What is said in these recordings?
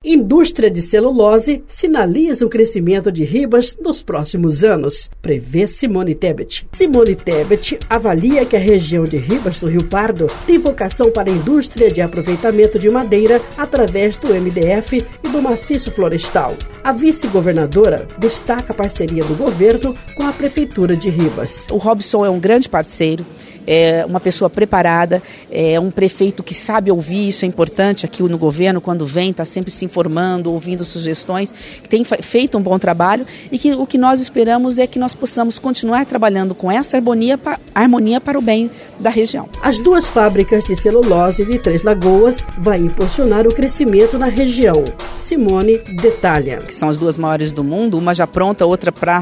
Indústria de celulose sinaliza o crescimento de Ribas nos próximos anos, prevê Simone Tebet. Simone Tebet avalia que a região de Ribas do Rio Pardo tem vocação para a indústria de aproveitamento de madeira através do MDF e do maciço florestal. A vice-governadora destaca a parceria do governo com a Prefeitura de Ribas. O Robson é um grande parceiro, é uma pessoa preparada, é um prefeito que sabe ouvir, isso é importante aqui no governo, quando vem, está sempre se informando, ouvindo sugestões, que tem feito um bom trabalho e que o que nós esperamos é que nós possamos continuar trabalhando com essa harmonia para o bem da região. As duas fábricas de celulose de Três Lagoas vão impulsionar o crescimento na região. Simone detalha. Que são as duas maiores do mundo, uma já pronta, outra para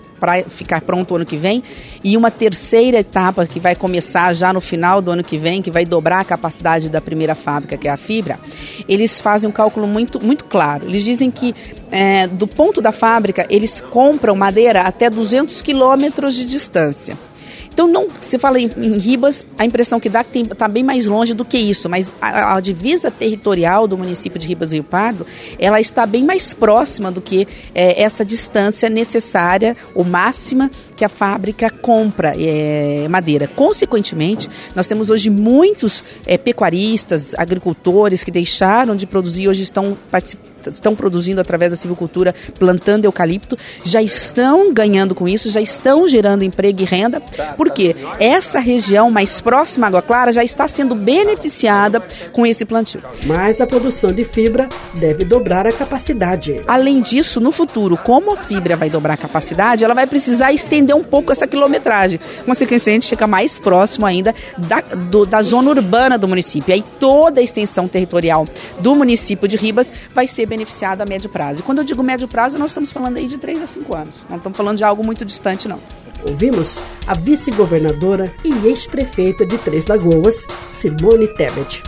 ficar pronto o ano que vem, e uma terceira etapa que vai começar já no final do ano que vem, que vai dobrar a capacidade da primeira fábrica, que é a fibra. Eles fazem um cálculo muito, muito claro. Eles dizem que do ponto da fábrica, eles compram madeira até 200 quilômetros de distância. Então, se fala em Ribas, a impressão que dá é que está bem mais longe do que isso, mas a divisa territorial do município de Ribas do Rio Pardo, ela está bem mais próxima do que essa distância necessária, ou máxima, que a fábrica compra madeira. Consequentemente, nós temos hoje muitos pecuaristas, agricultores que deixaram de produzir, hoje estão produzindo através da silvicultura, plantando eucalipto, já estão ganhando com isso, já estão gerando emprego e renda, porque essa região mais próxima à Água Clara já está sendo beneficiada com esse plantio. Mas a produção de fibra deve dobrar a capacidade. Além disso, no futuro, como a fibra vai dobrar a capacidade, ela vai precisar estender um pouco essa quilometragem. Consequentemente, a gente fica mais próximo ainda da zona urbana do município. E aí toda a extensão territorial do município de Ribas vai ser beneficiada a médio prazo. E quando eu digo médio prazo, nós estamos falando aí de 3 a 5 anos. Não estamos falando de algo muito distante, não. Ouvimos a vice-governadora e ex-prefeita de Três Lagoas, Simone Tebet.